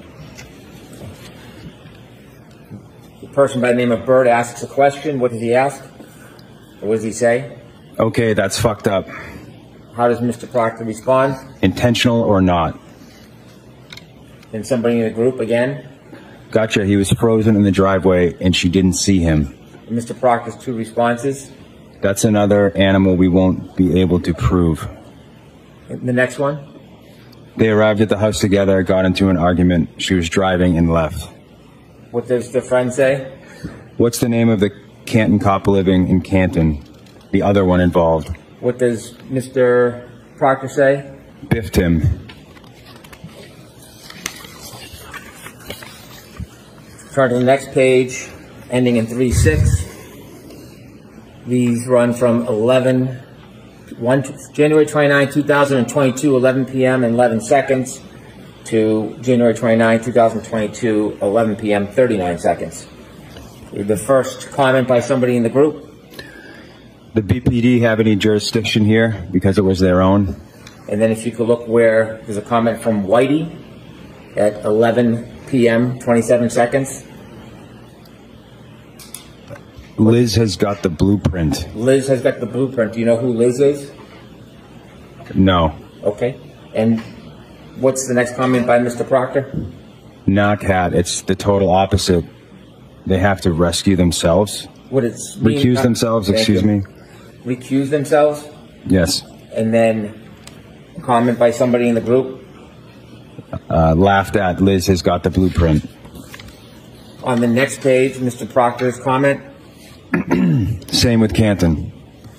The person by the name of Bird asks a question. What does he ask? Or what does he say? Okay, that's fucked up. How does Mister Proctor respond? Intentional or not? And somebody in the group again? Gotcha, he was frozen in the driveway and she didn't see him. And Mister Proctor's two responses? That's another animal we won't be able to prove. And the next one? They arrived at the house together, got into an argument. She was driving and left. What does the friend say? What's the name of the Canton cop living in Canton? The other one involved. What does Mister Proctor say? Biffed him. Turn to the next page, ending in three six. These run from eleven, one, January twenty-ninth, two thousand twenty-two, eleven p m and eleven seconds to January twenty-ninth, two thousand twenty-two, eleven p m, thirty-nine seconds. The first comment by somebody in the group. The B P D have any jurisdiction here because it was their own? And then if you could look where there's a comment from Whitey at eleven p m, twenty-seven seconds. Liz has got the blueprint. Liz has got the blueprint. Do you know who Liz is? No. Okay. And what's the next comment by Mister Proctor? Not Cat. It's the total opposite. They have to rescue themselves. What it's Recuse themselves, excuse me. Recuse themselves? Yes. And then comment by somebody in the group? Uh, laughed at. Liz has got the blueprint. On the next page, Mister Proctor's comment? Same with Canton.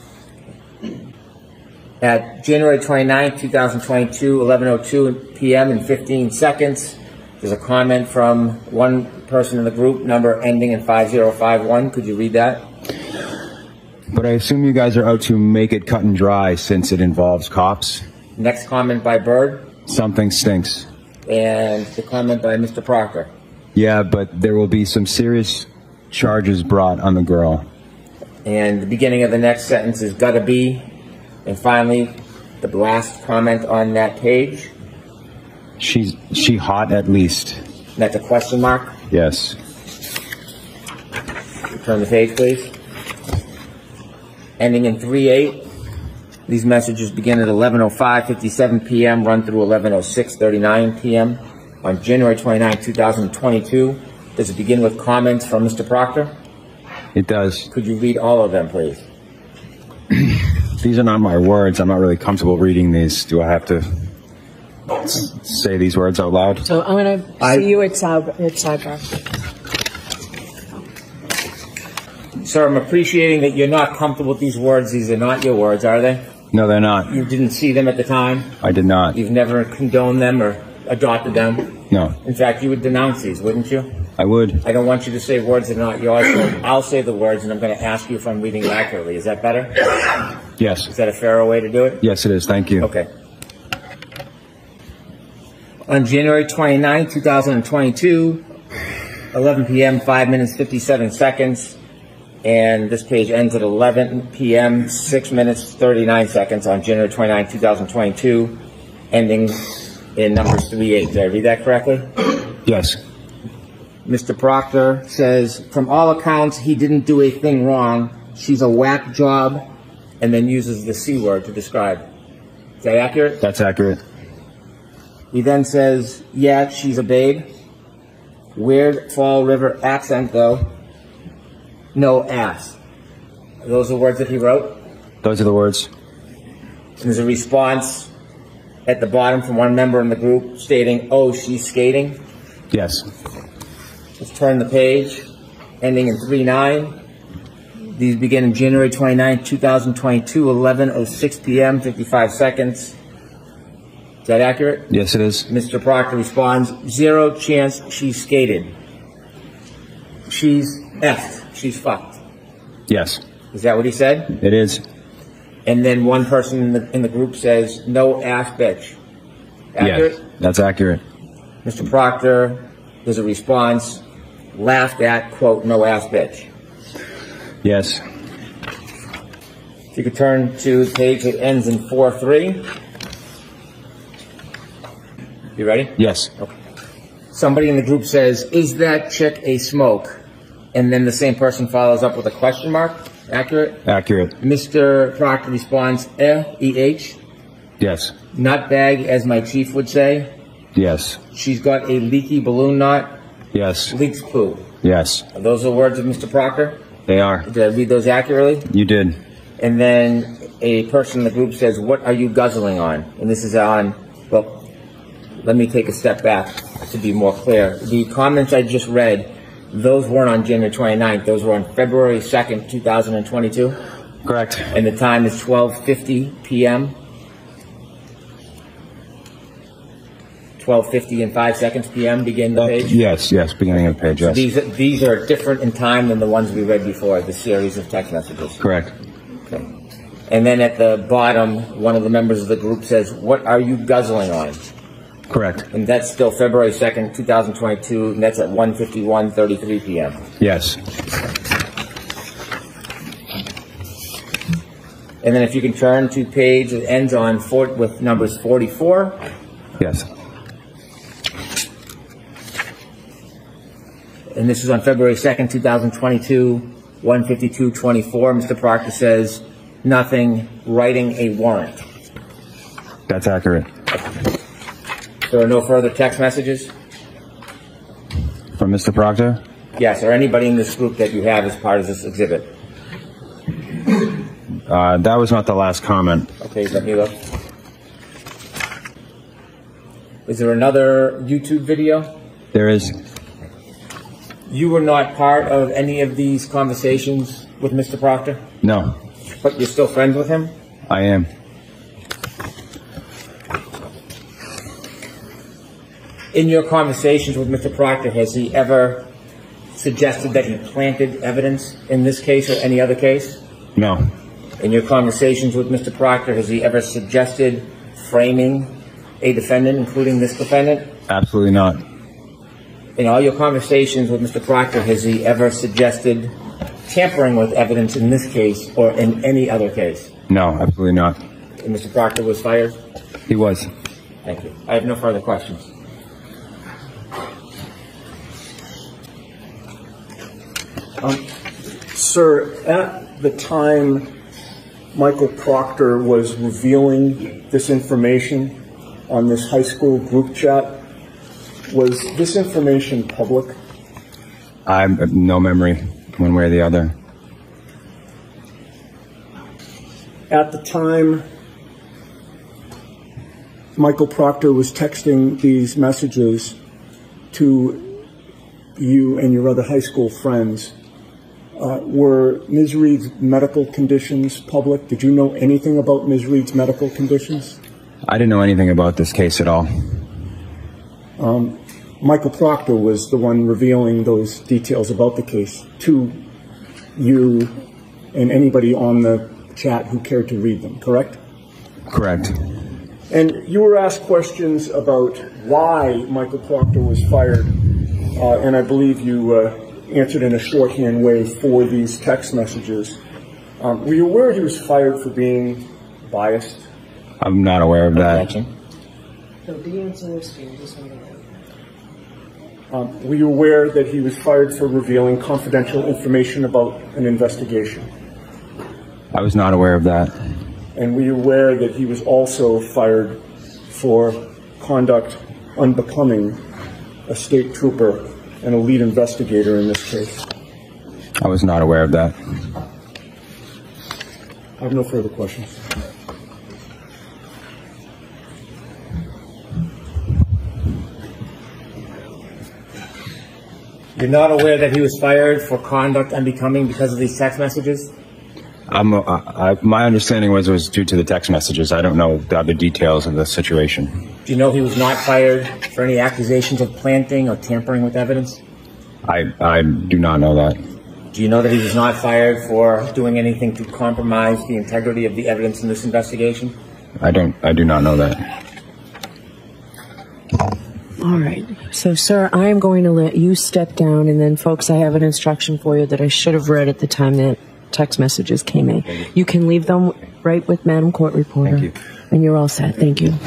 At January twenty-ninth, twenty twenty-two, eleven oh two p.m. and fifteen seconds, there's a comment from one person in the group, number ending in five zero five one. Could you read that? But I assume you guys are out to make it cut and dry since it involves cops. Next comment by Bird. Something stinks. And the comment by Mister Proctor. Yeah, but there will be some serious charges brought on the girl. And the beginning of the next sentence is gotta be. And finally, the last comment on that page. She's she hot at least. That's a question mark. Yes. Turn the page, please. Ending in three eight. These messages begin at eleven oh five fifty-seven p.m. run through eleven oh six thirty-nine p.m. on January twenty-ninth, twenty twenty-two. Does it begin with comments from Mister Proctor? It does. Could you read all of them, please? These are not my words. I'm not really comfortable reading these. Do I have to s- say these words out loud? So I'm going to I- see you at side, at sidebar. Sir, I'm appreciating that you're not comfortable with these words. These are not your words, are they? No, they're not. You didn't see them at the time? I did not. You've never condoned them or adopted them? No. In fact, you would denounce these, wouldn't you? I would. I don't want you to say words that are not yours. So I'll say the words, and I'm going to ask you if I'm reading accurately. Is that better? Yes. Is that a fairer way to do it? Yes, it is. Thank you. Okay. On January twenty-ninth, twenty twenty-two, eleven p.m., five minutes, fifty-seven seconds, and this page ends at eleven p.m., six minutes, thirty-nine seconds on January twenty-ninth, twenty twenty-two, ending in numbers three eight. Did I read that correctly? Yes. Mister Proctor says, from all accounts, he didn't do a thing wrong. She's a whack job, and then uses the C word to describe. Is that accurate? That's accurate. He then says, yeah, she's a babe. Weird Fall River accent, though. No ass. Are those the words that he wrote? Those are the words. And there's a response at the bottom from one member in the group stating, oh, she's skating. Yes. Let's turn the page, ending in three nine. These begin in January twenty-ninth, twenty twenty-two, eleven oh six p.m., fifty-five seconds. Is that accurate? Yes, it is. Mister Proctor responds, zero chance she skated. She's effed. She's fucked. Yes. Is that what he said? It is. And then one person in the, in the group says, no ass bitch. Accurate? Yes, that's accurate. Mister Proctor, there's a response, laughed at, quote, no ass bitch. Yes. If you could turn to the page that ends in four three. You ready? Yes. Okay. Somebody in the group says, is that chick a smoke? And then the same person follows up with a question mark. Accurate? Accurate. Mister Proctor responds, eh, E H. Yes. Nut bag, as my chief would say. Yes. She's got a leaky balloon knot. Yes. Leaks poo. Yes. Are those the words of Mister Proctor? They are. Did I read those accurately? You did. And then a person in the group says, what are you guzzling on? And this is on, well, let me take a step back to be more clear. The comments I just read, those weren't on January twenty-ninth. Those were on February second, twenty twenty-two. Correct. And the time is twelve fifty p.m. twelve fifty and five seconds p.m. begin the page? Uh, yes, yes, beginning of the page, yes. These, these are different in time than the ones we read before, the series of text messages. Correct. Okay. And then at the bottom, one of the members of the group says, what are you guzzling on? Correct. And that's still February second, twenty twenty-two, and that's at one fifty-one thirty-three p.m. Yes. And then if you can turn to page that ends on four, with numbers forty-four. Yes. And this is on February second, twenty twenty-two, one fifty-two twenty-four, Mister Proctor says nothing, writing a warrant. That's accurate. There are no further text messages? From Mister Proctor? Yes, or anybody in this group that you have as part of this exhibit? Uh, that was not the last comment. Okay, let me look. Is there another YouTube video? There is. You were not part of any of these conversations with Mister Proctor? No. But you're still friends with him? I am. In your conversations with Mister Proctor, has he ever suggested that he planted evidence in this case or any other case? No. In your conversations with Mister Proctor, has he ever suggested framing a defendant, including this defendant? Absolutely not. In all your conversations with Mister Proctor, has he ever suggested tampering with evidence in this case or in any other case? No, absolutely not. And Mister Proctor was fired? He was. Thank you. I have no further questions. Um, sir, at the time Michael Proctor was revealing this information on this high school group chat, was this information public? I have no memory, one way or the other. At the time Michael Proctor was texting these messages to you and your other high school friends, Uh, were Miz Reed's medical conditions public? Did you know anything about Miz Reed's medical conditions? I didn't know anything about this case at all. Um, Michael Proctor was the one revealing those details about the case to you and anybody on the chat who cared to read them, correct? Correct. And you were asked questions about why Michael Proctor was fired, uh, and I believe you uh, answered in a shorthand way for these text messages. Um, were you aware he was fired for being biased? I'm not aware of that. So the answer is just Um, were you aware that he was fired for revealing confidential information about an investigation? I was not aware of that. And were you aware that he was also fired for conduct unbecoming a state trooper and a lead investigator in this case? I was not aware of that. I have no further questions. You're not aware that he was fired for conduct unbecoming because of these text messages? I'm, uh, I, my understanding was it was due to the text messages. I don't know the other details of the situation. Do you know he was not fired for any accusations of planting or tampering with evidence? I, I do not know that. Do you know that he was not fired for doing anything to compromise the integrity of the evidence in this investigation? I don't, I do not know that. All right. So, sir, I am going to let you step down, and then, folks, I have an instruction for you that I should have read at the time that text messages came in. You. you can leave them right with Madam Court Reporter. Thank you. And you're all set. Thank you.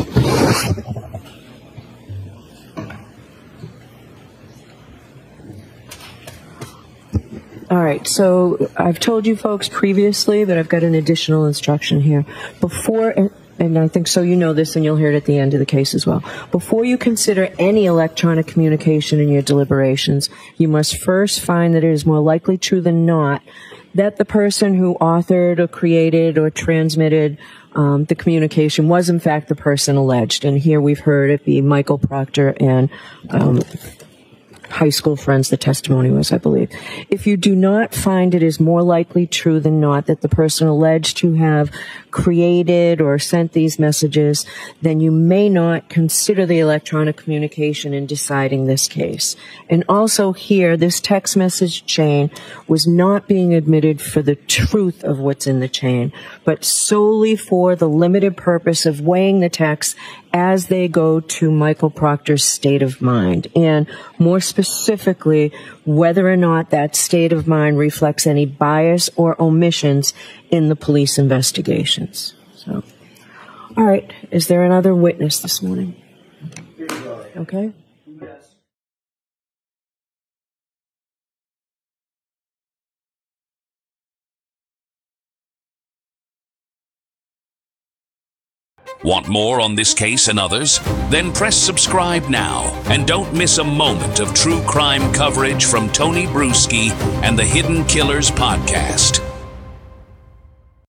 All right, so I've told you folks previously, but I've got an additional instruction here. Before, and I think so you know this, and you'll hear it at the end of the case as well. Before you consider any electronic communication in your deliberations, you must first find that it is more likely true than not that the person who authored or created or transmitted um, the communication was in fact the person alleged. And here we've heard it be Michael Proctor and um, high school friends, the testimony was, I believe. If you do not find it is more likely true than not that the person alleged to have created or sent these messages, then you may not consider the electronic communication in deciding this case. And also here, this text message chain was not being admitted for the truth of what's in the chain, but solely for the limited purpose of weighing the text as they go to Michael Proctor's state of mind, and more specifically, whether or not that state of mind reflects any bias or omissions in the police investigations. So, all right, is there another witness this morning? Okay. Want more on this case and others? Then press subscribe now and don't miss a moment of true crime coverage from Tony Bruschi and the Hidden Killers podcast.